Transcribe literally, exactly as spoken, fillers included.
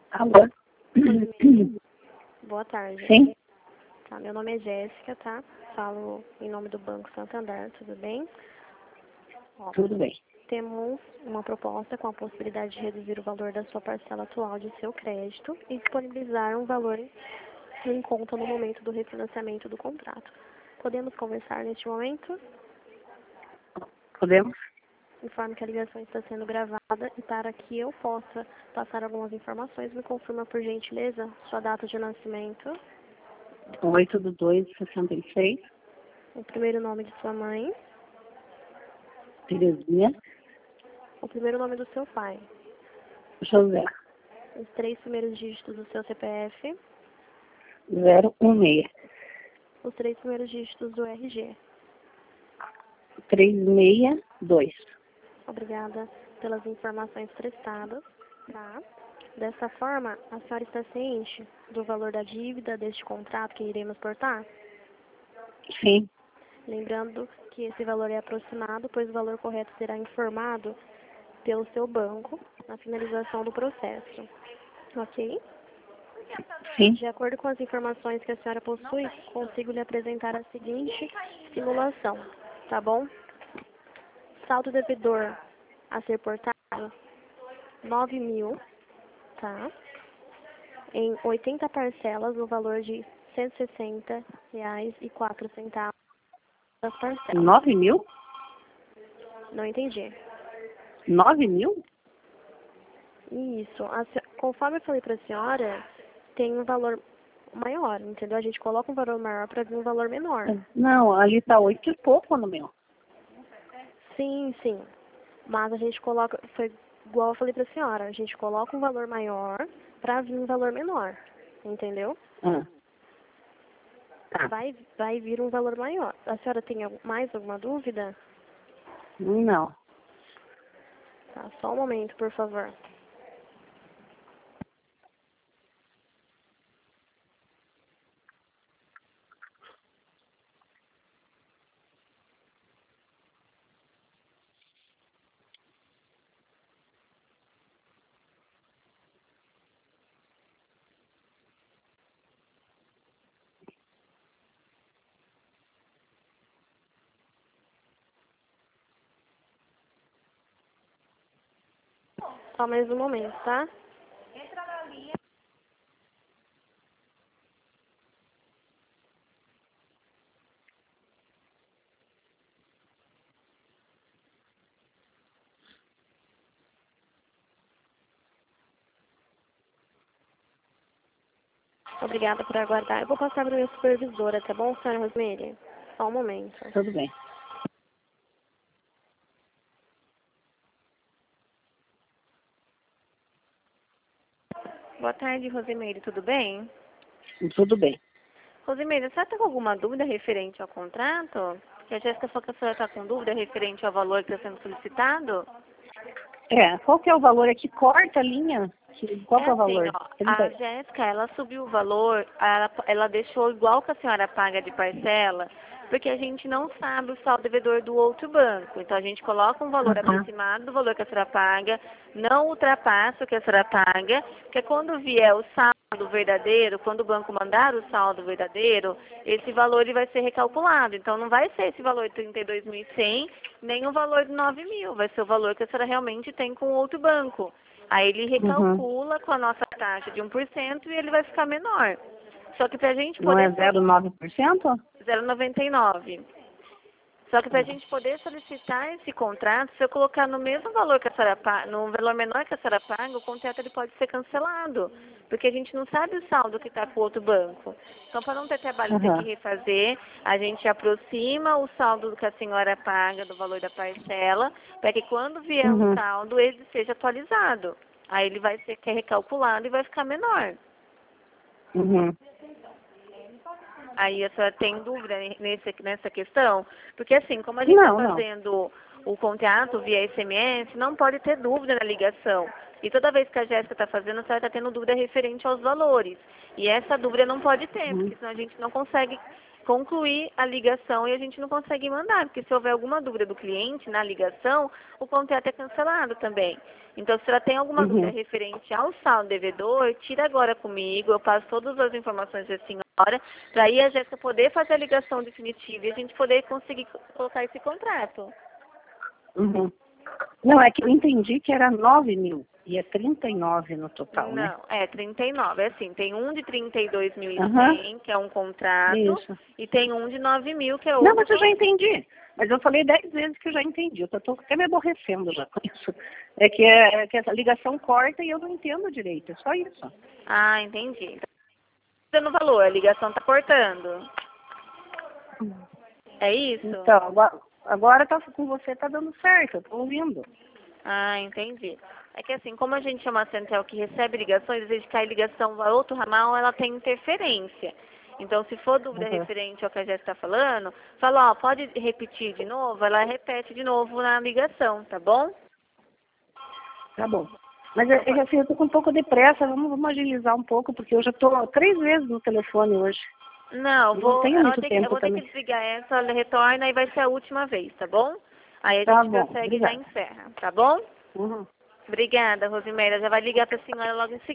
Alô? Boa tarde. Sim? Tá, meu nome é Jéssica, tá? Falo em nome do Banco Santander, tudo bem? Ó, Tudo bem. temos uma proposta com a possibilidade de reduzir o valor da sua parcela atual de seu crédito e disponibilizar um valor em conta no momento do refinanciamento do contrato. Podemos conversar neste momento? Podemos? Informe que a ligação está sendo gravada e para que eu possa passar algumas informações, me confirma por gentileza sua data de nascimento, oito do dois de sessenta e seis. o primeiro nome de sua mãe, Terezinha. o primeiro nome do seu pai, José. os três primeiros dígitos do seu C P F, zero um seis. os três primeiros dígitos do R G. três seis dois. Obrigada pelas informações prestadas, tá? Dessa forma, a senhora está ciente do valor da dívida deste contrato que iremos portar? Sim. Lembrando que esse valor é aproximado, pois o valor correto será informado pelo seu banco na finalização do processo. Ok? Sim. De acordo com as informações que a senhora possui, consigo lhe apresentar a seguinte simulação, tá bom? Saldo devedor a ser portado, nove mil, tá? Em oitenta parcelas, no valor de cento e sessenta reais e quatro centavos das parcelas. nove mil? Não entendi. nove mil? Isso. A se- conforme eu falei para a senhora, tem um valor maior, entendeu? A gente coloca um valor maior para vir um valor menor. Não, ali tá oito e pouco no meu. Sim, sim. Mas a gente coloca, foi igual eu falei para a senhora, a gente coloca um valor maior para vir um valor menor, entendeu? Ah. Tá. Vai, vai vir um valor maior. A senhora tem al- mais alguma dúvida? Não. Tá, só um momento, por favor. Só mais um momento, tá? Obrigada por aguardar. Eu vou passar para a minha supervisora, tá bom, senhora Rosemary? Só um momento. Tudo bem. Boa tarde, Rosimeire, tudo bem? Tudo bem. Rosimeire, a senhora está com alguma dúvida referente ao contrato? Que a Jéssica falou que a senhora está com dúvida referente ao valor que está sendo solicitado? É, qual que é o valor aqui? Corta a linha? Que- Qual É que é o assim, valor? ó, trinta. a Jéssica, ela subiu o valor, ela, ela deixou igual que a senhora paga de parcela, porque a gente não sabe o saldo devedor do outro banco. Então a gente coloca um valor Uhum. aproximado do valor que a senhora paga, não ultrapassa o que a senhora paga, porque quando vier o saldo verdadeiro, quando o banco mandar o saldo verdadeiro, esse valor ele vai ser recalculado. Então não vai ser esse valor de trinta e dois mil e cem, nem o valor de nove mil, vai ser o valor que a senhora realmente tem com o outro banco. Aí ele recalcula com a nossa taxa de um por cento e ele vai ficar menor. Só que para a gente Não é poder... zero vírgula nove por cento? zero vírgula noventa e nove. Só que para a gente poder solicitar esse contrato, se eu colocar no mesmo valor que a senhora paga, no valor menor que a senhora paga, o contrato ele pode ser cancelado. Porque a gente não sabe o saldo que está com o outro banco. Então, para não ter trabalho de ter que Uhum. refazer, a gente aproxima o saldo que a senhora paga do valor da parcela, para que quando vier um Uhum. saldo, ele seja atualizado. Aí ele vai ser recalculado e vai ficar menor. Uhum. Aí a senhora tem dúvida nesse, nessa questão? Porque assim, como a gente está Não, não. fazendo o contrato via S M S, não pode ter dúvida na ligação. E toda vez que a Jéssica está fazendo, a senhora está tendo dúvida referente aos valores. E essa dúvida não pode ter, Uhum. porque senão a gente não consegue concluir a ligação e a gente não consegue mandar, porque se houver alguma dúvida do cliente na ligação, o contrato é cancelado também. Então, se ela tem alguma Uhum. dúvida referente ao saldo devedor, tira agora comigo, eu passo todas as informações da senhora, para aí a Jéssica poder fazer a ligação definitiva e a gente poder conseguir colocar esse contrato. Uhum. Não, é que eu entendi que era nove mil e é trinta e nove no total, né? Não, é trinta e nove, é assim, tem um de trinta e dois mil e cem, Aham. que é um contrato, Isso. e tem um de nove mil, que é outro. Não, mas eu já entendi. Mas eu falei dez vezes que eu já entendi. Eu tô até me aborrecendo já com isso. É que, é, é que essa ligação corta e eu não entendo direito. É só isso. Ah, entendi. Então, dando valor, a ligação tá cortando. É isso? Então, agora, agora tá, com você tá dando certo. Eu tô ouvindo. Ah, entendi. É que assim, como a gente é uma central que recebe ligações, às vezes cai ligação a outro ramal, ela tem interferência. Então, se for dúvida Uhum. referente ao que a Jéssica está falando, fala, ó, pode repetir de novo? Ela repete de novo na ligação, tá bom? Tá bom. Mas é, é que assim, eu tô com um pouco de pressa. Vamos, vamos agilizar um pouco, porque eu já tô três vezes no telefone hoje. Não, Não vou, tenho ela muito tem que, eu tempo vou ter que também. desligar essa, ela retorna e vai ser a última vez, tá bom? Aí a Tá gente bom. prossegue e já Obrigada. encerra, tá bom? Uhum. Obrigada, Rosimeira. Já vai ligar para a senhora logo em seguida.